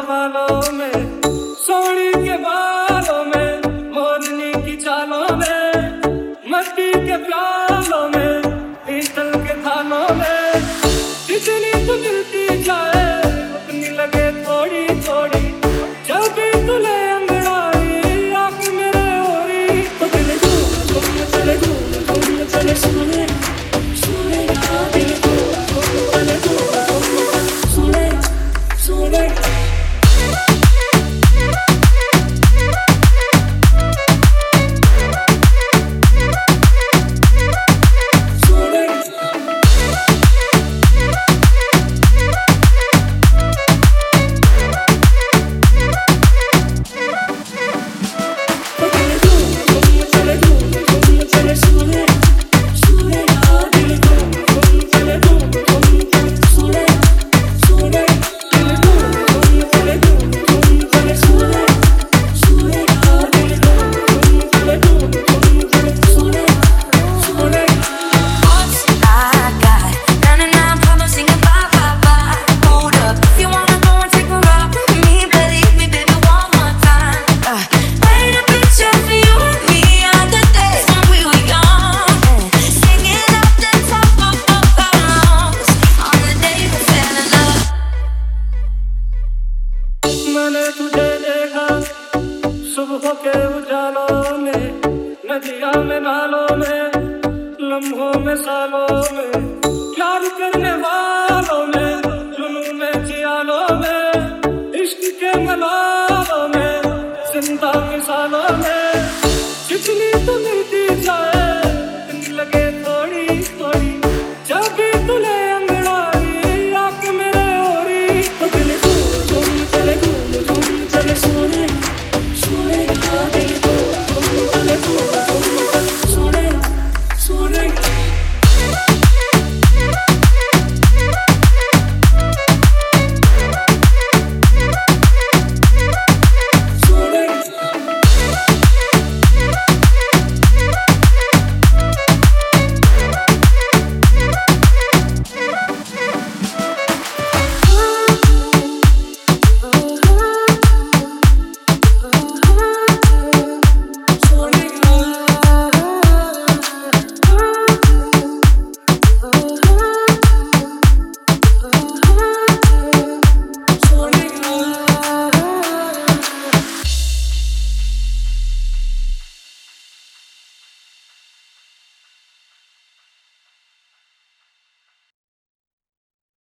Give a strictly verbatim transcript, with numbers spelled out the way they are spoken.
बालों में, सोनी के बालों में, मोरनी की चालों में, मट्टी के प्यालों में, पीतल के थानों में, जितनी तू मिलती जाए उतनी लगे थोड़ी थोड़ी, जब भी तू ले अंगड़ाई आँख मेरे ओरी, तो दिल घूम घूम चले घूम घूम चले सोने सोने का दिल घूम घूम चले घूम घूम सोने सोने। मैंने तुझे देखा सुबह के उजालों में, नदियों में नालों में, लम्हों में सालों में, प्यार करने वाले